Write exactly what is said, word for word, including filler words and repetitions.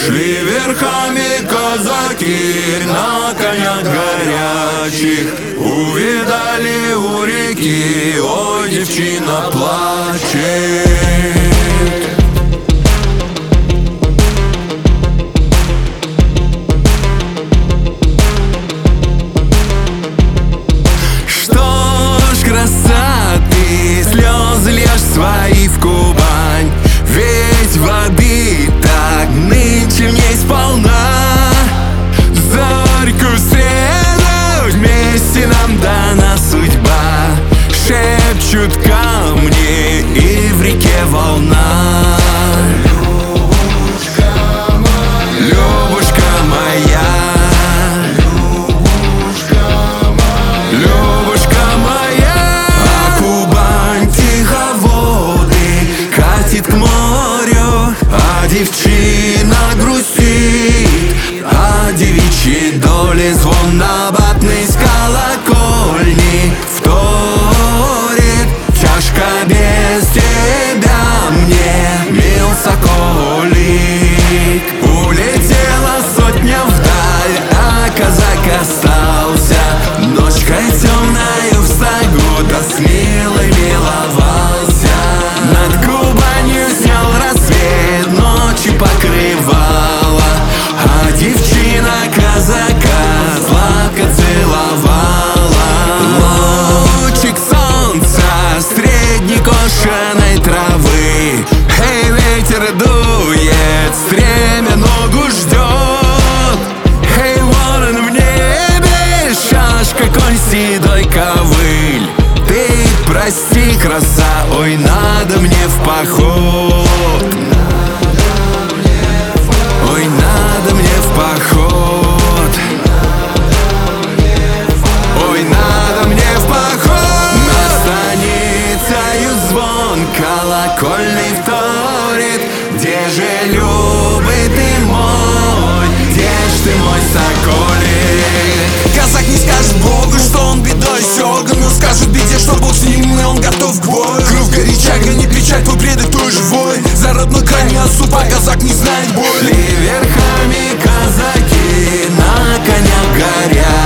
Шли верхами казаки на конях горячих, увидали у реки, ой, девчина плачет. Что ж, красоты, слезы лишь свои в Кубань, ведь воды так нынче в ней сполна. Зорькую среду вместе нам дана судьба, шепчут камни и в реке волна. Любушка моя, Любушка моя, а Кубань тиховоды катит к морю, а девчина грустит, а девичьей доли звон набатный с колокольни вторит. Тяжко без тебя мне, мил соколик. Улетела сотня вдаль, а казак остался ночкой темною в сагу, да с милой миловался. Над Кубанью снял рассвет, ночью покрывала, а девчина казака сладко целовала. Лучик солнца средней кошеной травы, эй, ветер дует, стремя ногу ждет. Эй, ворон в небе, шашка, конь седой ковыль. Ты прости, краса, ой, надо мне в поход. Ой, надо мне в поход. Ой, надо мне в поход. Над станицею звон колокольный вторит. Где же, любый ты мой, где ж ты, мой соколик? Казак не скажет Богу, что он бедой сёган, но скажет беде, что Бог с ним, и он готов к бою. Кровь горячага, не кричать, твой предок, твой живой. За родной край не отступай, казак не знает боли. Шли верхами казаки на конях горя,